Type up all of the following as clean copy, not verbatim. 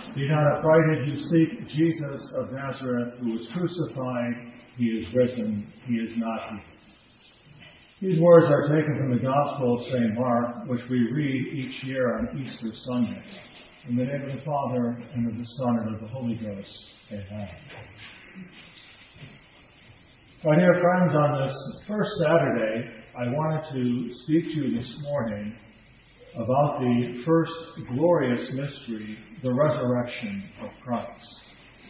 Be not affrighted, you seek Jesus of Nazareth, who was crucified. He is risen. He is not here. These words are taken from the Gospel of St. Mark, which we read each year on Easter Sunday. In the name of the Father, and of the Son, and of the Holy Ghost. Amen. My dear friends, on this first Saturday, I wanted to speak to you this morning about the first glorious mystery, the resurrection of Christ.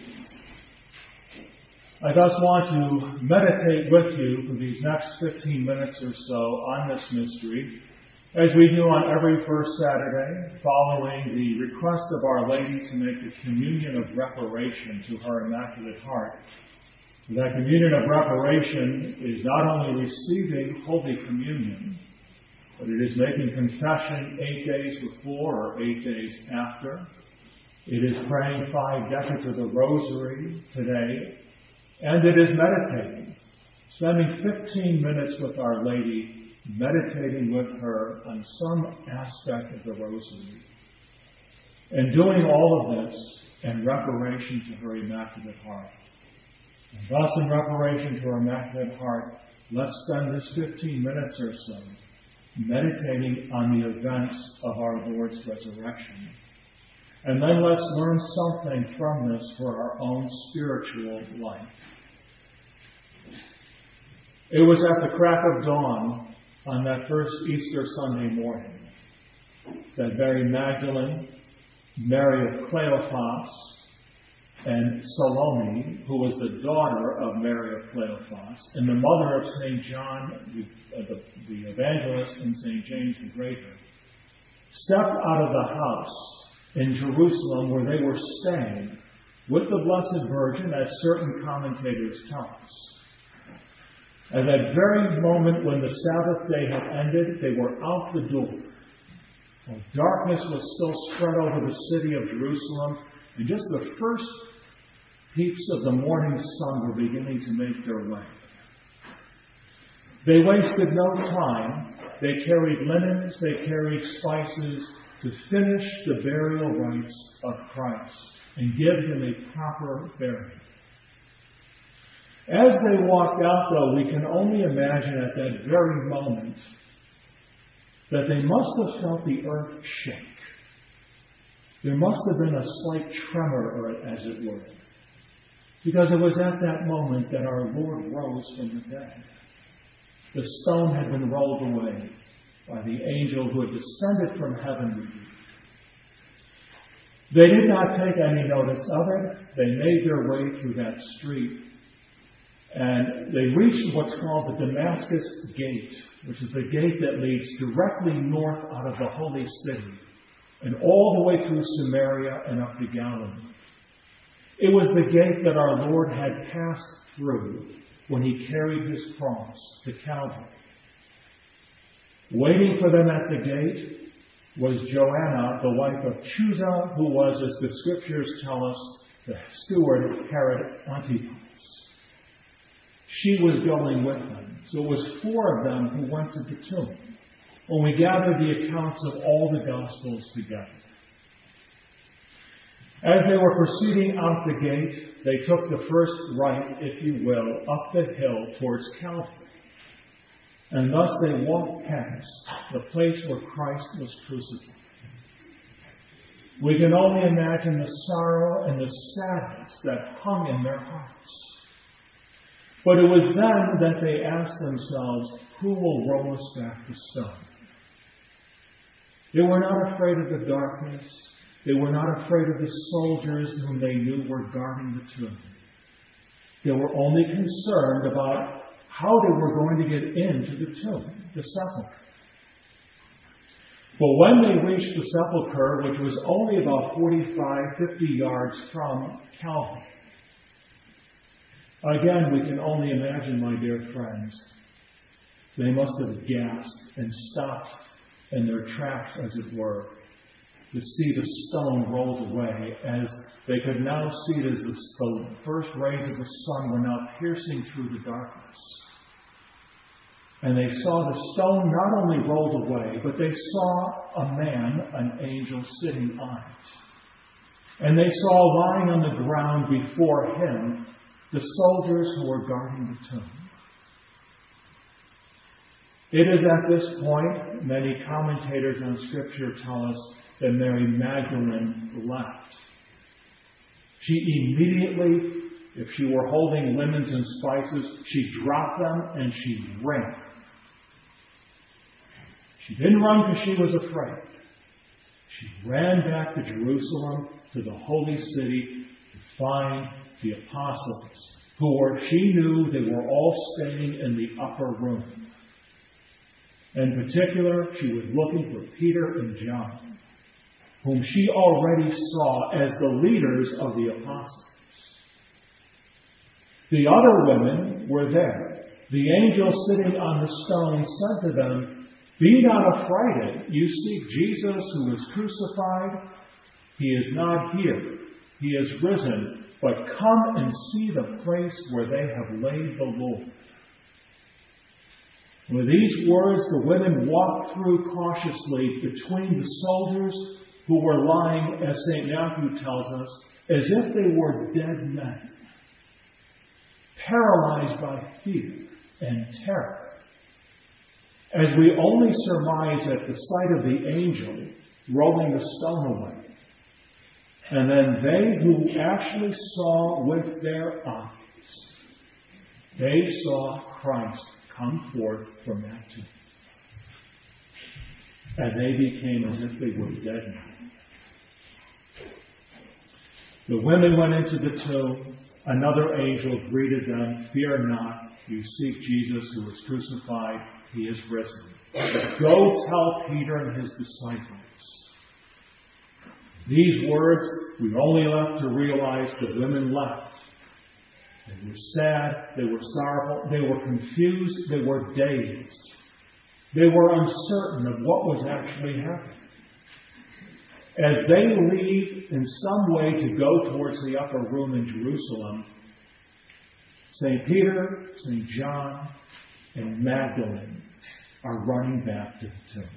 I thus want to meditate with you for these next 15 minutes or so on this mystery, as we do on every first Saturday, following the request of Our Lady to make the communion of reparation to her Immaculate Heart. That communion of reparation is not only receiving Holy Communion, but it is making confession 8 days before or 8 days after. It is praying 5 decades of the Rosary today. And it is meditating, spending 15 minutes with Our Lady, meditating with her on some aspect of the Rosary. And doing all of this in reparation to her Immaculate Heart. And thus, in reparation to her Immaculate Heart, let's spend this 15 minutes or so meditating on the events of our Lord's resurrection. And then let's learn something from this for our own spiritual life. It was at the crack of dawn on that first Easter Sunday morning that Mary Magdalene, Mary of Cleophas, and Salome, who was the daughter of Mary of Cleophas, and the mother of St. John, the evangelist, and St. James the Greater, stepped out of the house in Jerusalem where they were staying with the Blessed Virgin, as certain commentators tell us. At that very moment when the Sabbath day had ended, they were out the door. While darkness was still spread over the city of Jerusalem, and just the first peeps of the morning sun were beginning to make their way. They wasted no time. They carried linens, they carried spices to finish the burial rites of Christ and give him a proper burial. As they walked out, though, we can only imagine at that very moment that they must have felt the earth shake. There must have been a slight tremor, as it were, because it was at that moment that our Lord rose from the dead. The stone had been rolled away by the angel who had descended from heaven. They did not take any notice of it. They made their way through that street, and they reached what's called the Damascus Gate, which is the gate that leads directly north out of the Holy City and all the way through Samaria and up to Galilee. It was the gate that our Lord had passed through when he carried his cross to Calvary. Waiting for them at the gate was Joanna, the wife of Chuza, who was, as the scriptures tell us, the steward of Herod Antipas. She was going with them. So it was 4 of them who went to the tomb when we gather the accounts of all the Gospels together. As they were proceeding out the gate, they took the first right, if you will, up the hill towards Calvary. And thus they walked past the place where Christ was crucified. We can only imagine the sorrow and the sadness that hung in their hearts. But it was then that they asked themselves, who will roll us back the stone? They were not afraid of the darkness. They were not afraid of the soldiers whom they knew were guarding the tomb. They were only concerned about how they were going to get into the tomb, the sepulchre. But when they reached the sepulchre, which was only about 45, 50 yards from Calvary, again, we can only imagine, my dear friends, they must have gasped and stopped in their tracks, as it were, to see the stone rolled away, as they could now see it as the first rays of the sun were now piercing through the darkness. And they saw the stone not only rolled away, but they saw a man, an angel, sitting on it. And they saw lying on the ground before him the soldiers who were guarding the tomb. It is at this point, many commentators on Scripture tell us, that Mary Magdalene left. She immediately, if she were holding linens and spices, she dropped them and she ran. She didn't run because she was afraid. She ran back to Jerusalem, to the holy city, to find the apostles, she knew they were all staying in the upper room. In particular, she was looking for Peter and John, whom she already saw as the leaders of the apostles. The other women were there. The angel sitting on the stone said to them, "Be not afraid. You seek Jesus who was crucified. He is not here. He is risen. But come and see the place where they have laid the Lord." With these words, the women walked through cautiously between the soldiers who were lying, as St. Matthew tells us, as if they were dead men, paralyzed by fear and terror, as we only surmise at the sight of the angel rolling the stone away. And then they who actually saw with their eyes, they saw Christ come forth from that tomb. And they became as if they were dead men. The women went into the tomb. Another angel greeted them. "Fear not. You seek Jesus who was crucified. He is risen. Go tell Peter and his disciples." These words, we only left to realize the women left. They were sad, they were sorrowful, they were confused, they were dazed. They were uncertain of what was actually happening. As they leave in some way to go towards the upper room in Jerusalem, St. Peter, St. John, and Magdalene are running back to the tomb.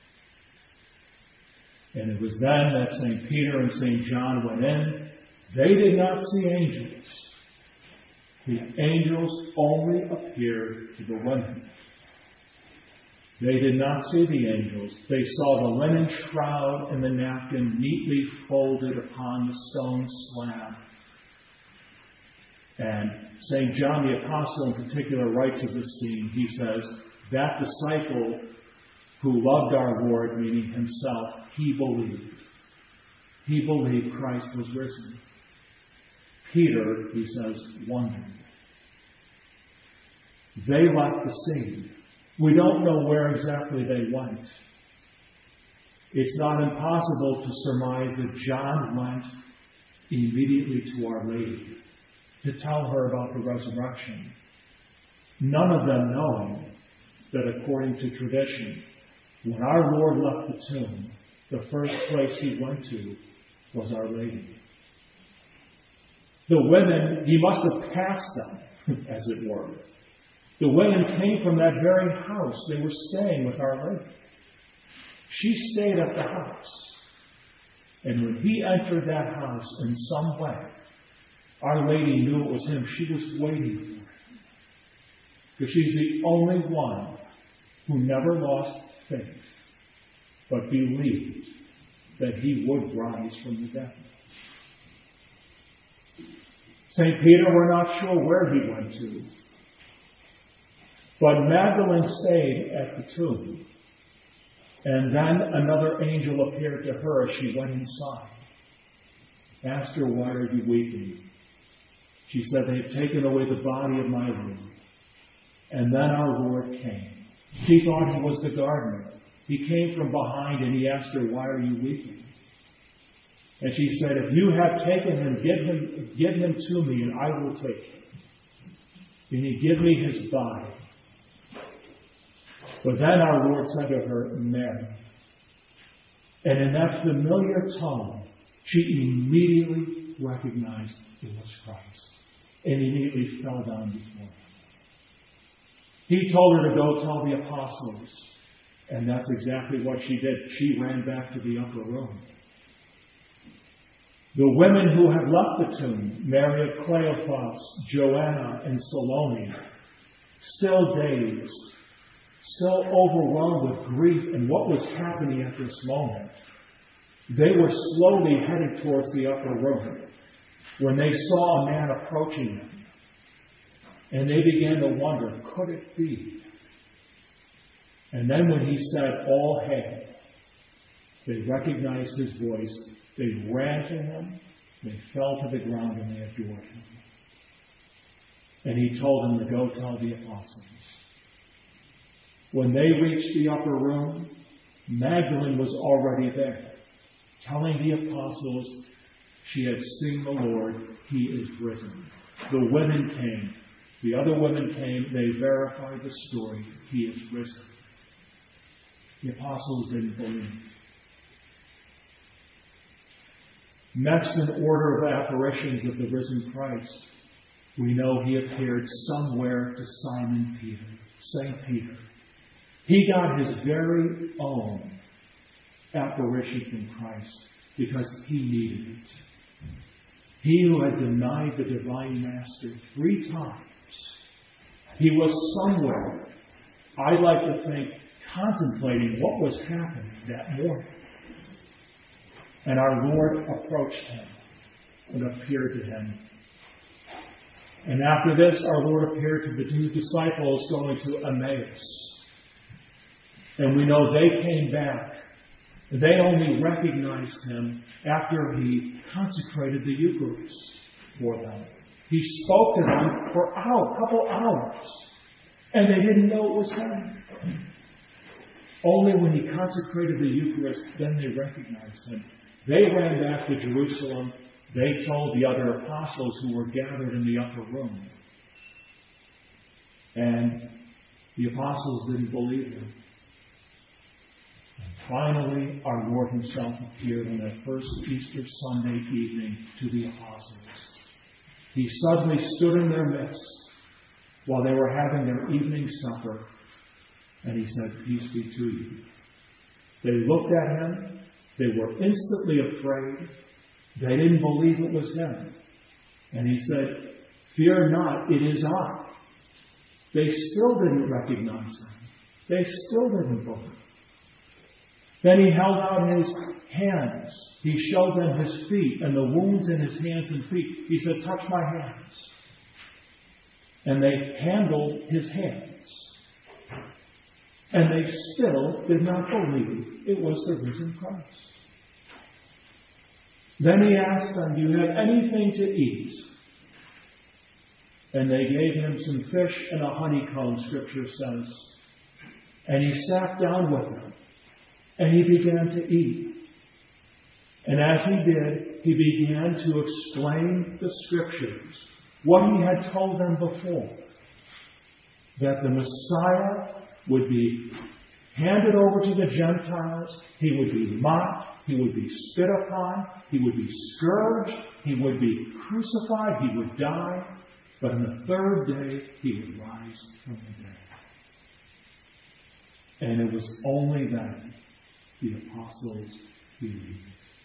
And it was then that St. Peter and St. John went in. They did not see angels. The angels only appeared to the women. They did not see the angels. They saw the linen shroud and the napkin neatly folded upon the stone slab. And St. John the Apostle in particular writes of this scene. He says, that disciple who loved our Lord, meaning himself, he believed. He believed Christ was risen. Peter, he says, wondered. They left the scene. We don't know where exactly they went. It's not impossible to surmise that John went immediately to Our Lady to tell her about the resurrection. None of them knowing that according to tradition, when our Lord left the tomb, the first place he went to was Our Lady. The women, he must have passed them, as it were. The women came from that very house. They were staying with Our Lady. She stayed at the house. And when he entered that house in some way, Our Lady knew it was him. She was waiting for him. Because she's the only one who never lost faith, but believed that he would rise from the dead. St. Peter, we're not sure where he went to. But Magdalene stayed at the tomb. And then another angel appeared to her as she went inside. Asked her, "Why are you weeping?" She said, "They have taken away the body of my Lord." And then our Lord came. She thought he was the gardener. He came from behind and he asked her, "Why are you weeping?" And she said, "If you have taken him, give him to me and I will take him. And he give me his body." But then our Lord said to her, "Mary." And in that familiar tone, she immediately recognized it was Christ. And immediately fell down before him. He told her to go tell the apostles. And that's exactly what she did. She ran back to the upper room. The women who had left the tomb, Mary of Cleophas, Joanna, and Salome, still dazed, still overwhelmed with grief and what was happening at this moment, they were slowly headed towards the upper room when they saw a man approaching them. And they began to wonder, could it be? And then when he said, all hail, they recognized his voice. They ran to him, they fell to the ground, and they adored him. And he told them to go tell the apostles. When they reached the upper room, Magdalene was already there, telling the apostles she had seen the Lord, he is risen. The women came. The other women came. They verified the story. He is risen. The apostles didn't believe. Next in order of apparitions of the risen Christ, we know he appeared somewhere to Simon Peter, St. Peter. He got his very own apparition from Christ because he needed it. He who had denied the divine master 3 times, he was somewhere, I like to think, contemplating what was happening that morning. And our Lord approached him and appeared to him. And after this, our Lord appeared to the 2 disciples going to Emmaus. And we know they came back. They only recognized him after he consecrated the Eucharist for them. He spoke to them for a couple hours. And they didn't know it was him. Only when he consecrated the Eucharist, then they recognized him. They ran back to Jerusalem. They told the other apostles who were gathered in the upper room. And the apostles didn't believe them. And finally, our Lord himself appeared on that first Easter Sunday evening to the apostles. He suddenly stood in their midst while they were having their evening supper, and he said, peace be to you. They looked at him. They were instantly afraid. They didn't believe it was him. And he said, fear not, it is I. They still didn't recognize him. They still didn't believe. Then he held out his hands. He showed them his feet and the wounds in his hands and feet. He said, touch my hands. And they handled his hands. And they still did not believe it was the risen Christ. Then he asked them, do you have anything to eat? And they gave him some fish and a honeycomb, Scripture says. And he sat down with them. And he began to eat. And as he did, he began to explain the Scriptures, what he had told them before, that the Messiah would be handed over to the Gentiles, he would be mocked, he would be spit upon, he would be scourged, he would be crucified, he would die, but on the 3rd day he would rise from the dead. And it was only then the apostles believed.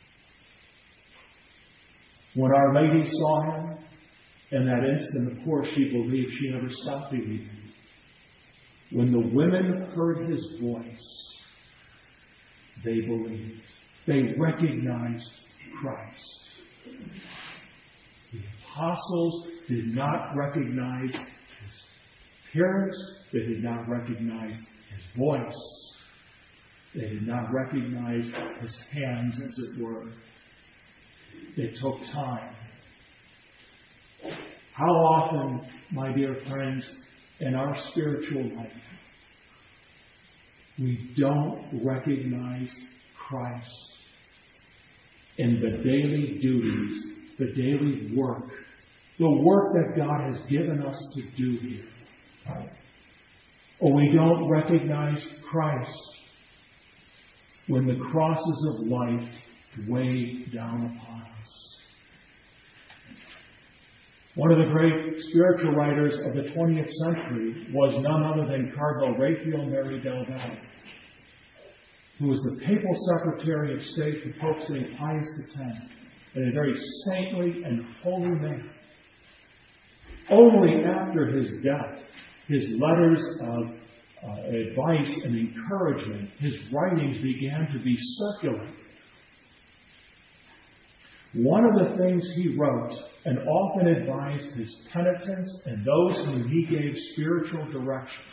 When Our Lady saw him, in that instant, of course, she believed. She never stopped believing. When the women heard his voice, they believed. They recognized Christ. The apostles did not recognize his appearance. They did not recognize his voice. They did not recognize his hands, as it were. It took time. How often, my dear friends, in our spiritual life, we don't recognize Christ in the daily duties, the daily work, the work that God has given us to do here. Or we don't recognize Christ when the crosses of life weigh down upon us. One of the great spiritual writers of the 20th century was none other than Cardinal Raphael Neri del Valle, who was the papal secretary of state for Pope St. Pius X. in a very saintly and holy manner. Only after his death, his letters of advice and encouragement, his writings began to be circulated. One of the things he wrote and often advised his penitents and those whom he gave spiritual direction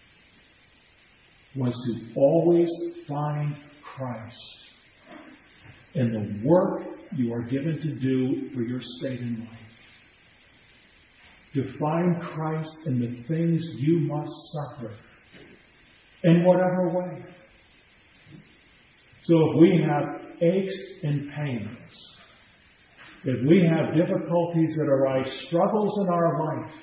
was to always find Christ in the work you are given to do for your state in life. To find Christ in the things you must suffer, in whatever way. So if we have aches and pains, if we have difficulties that arise, struggles in our life,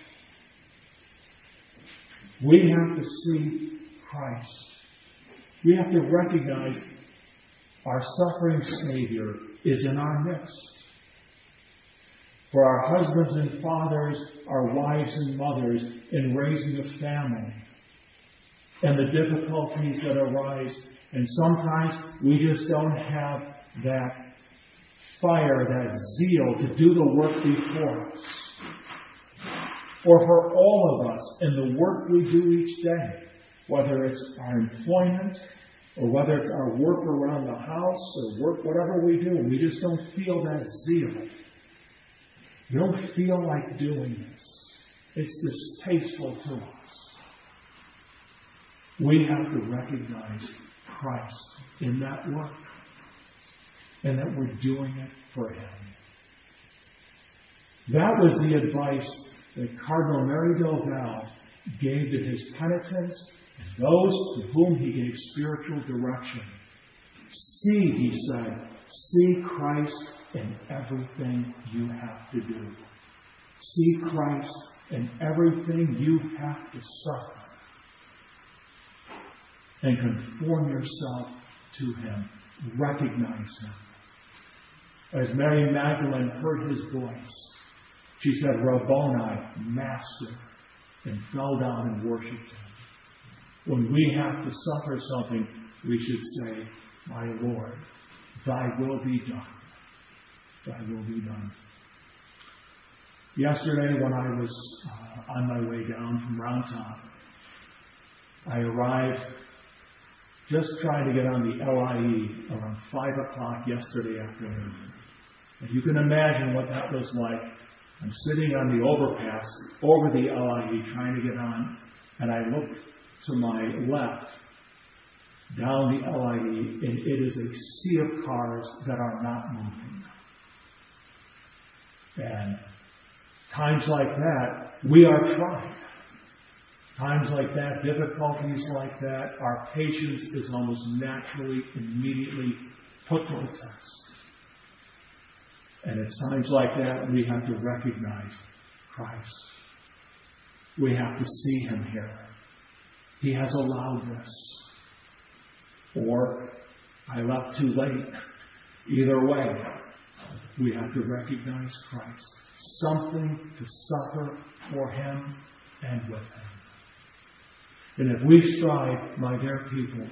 we have to see Christ. We have to recognize our suffering Savior is in our midst. For our husbands and fathers, our wives and mothers in raising a family, and the difficulties that arise. And sometimes we just don't have that fire, that zeal to do the work before us. Or for all of us in the work we do each day, whether it's our employment or whether it's our work around the house or work, whatever we do, we just don't feel that zeal. We don't feel like doing this. It's distasteful to us. We have to recognize Christ in that work and that we're doing it for Him. That was the advice that Cardinal Merry del Val gave to his penitents and those to whom he gave spiritual direction. See, he said, see Christ in everything you have to do. See Christ in everything you have to suffer. And conform yourself to Him. Recognize Him. As Mary Magdalene heard His voice, she said, Rabboni, Master, and fell down and worshipped Him. When we have to suffer something, we should say, My Lord, Thy will be done. Thy will be done. Yesterday, when I was on my way down from Round Top, I arrived just trying to get on the LIE around 5 o'clock yesterday afternoon. And you can imagine what that was like. I'm sitting on the overpass over the LIE trying to get on, and I look to my left down the LIE, and it is a sea of cars that are not moving. And times like that, we are trying. Times like that, difficulties like that, our patience is almost naturally, immediately put to the test. And at times like that, we have to recognize Christ. We have to see Him here. He has allowed this. Or, I left too late. Either way, we have to recognize Christ. Something to suffer for Him and with Him. And if we strive, my dear people,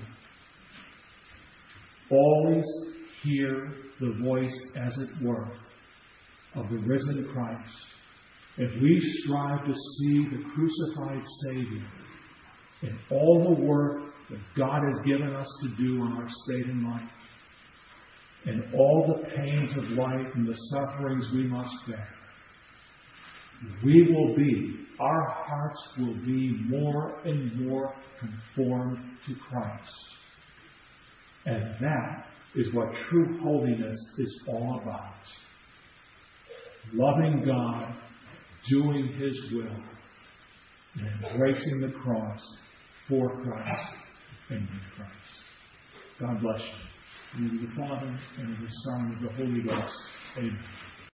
always hear the voice, as it were, of the risen Christ, if we strive to see the crucified Savior in all the work that God has given us to do in our state in life, and all the pains of life and the sufferings we must bear, our hearts will be more and more conformed to Christ. And that is what true holiness is all about. Loving God, doing His will, and embracing the cross for Christ and with Christ. God bless you. In the name of the Father, and of the Son, and of the Holy Ghost. Amen.